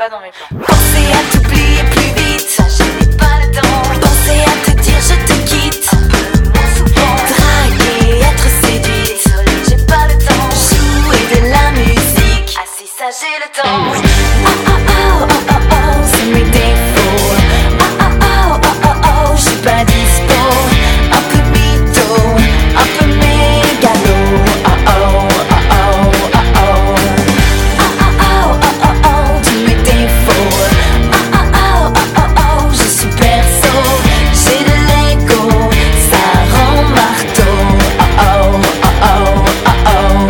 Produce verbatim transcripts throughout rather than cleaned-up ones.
pas dans mes plans. Penser à t'oublier plus vite, Ça je n'ai pas le temps. penser à te dire je te quitte, Un peu moins souvent. draguer, être séduite, Désolée, j'ai pas le temps. jouer de la musique. Ah si, ça j'ai le temps. Ah ah oh oh oh oh, c'est mes défauts. Ah ah oh oh oh oh, je suis pas dispo. Un peu mytho, un peu mégalo. Oh oh oh oh oh oh. Ah ah oh oh oh oh, tous mes défauts. Ah ah oh oh oh oh, je suis perso. J'ai de l'ego, ça rend marteau. Oh oh oh oh oh oh.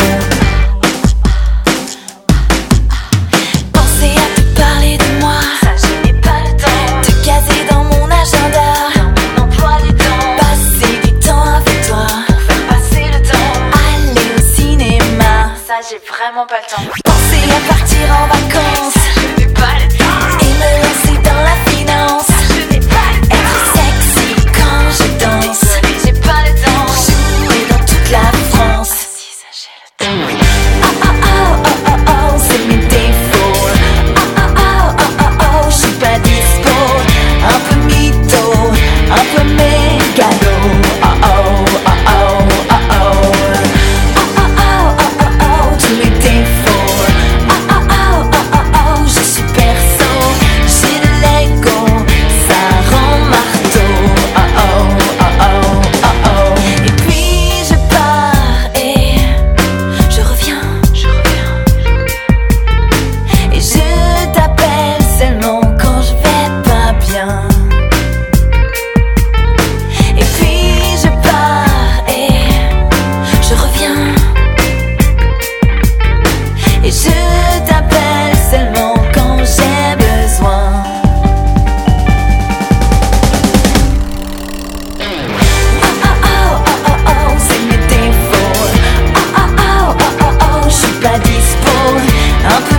Penser à te parler de moi, Ça je n'ai pas le temps. te caser dans mon agenda, Dans mon emploi du temps. passer du temps avec toi, Faire passer le temps. aller au cinéma, Ça j'ai vraiment pas le temps. penser à partir en vacances Je n'ai pas le temps. et me lancer dans la finance, Je n'ai pas le temps. être sexy quand je danse, Désolée, j'ai pas le temps. jouer dans toute la France. Si, ça j'ai le temps. Ah ah oh oh oh oh, c'est mes défauts. Ah ah oh oh oh oh, je suis pas dispo. Un peu mytho, un peu mégalo. Oh oh oh oh oh oh. Ah ah oh oh oh oh, tous mes défauts. Ah ah oh oh oh oh, je suis perso. J'ai de l'ego, ça rend marteau. Oh oh oh oh oh oh. Et puis je pars et je reviens. Je reviens. Et je t'appelle seulement quand je vais pas bien. Et puis je pars et je reviens. Et je t'appelle seulement quand j'ai besoin. Ah ah oh oh oh oh, c'est mes défauts. Ah ah oh oh oh oh, je suis pas dispo. Un peu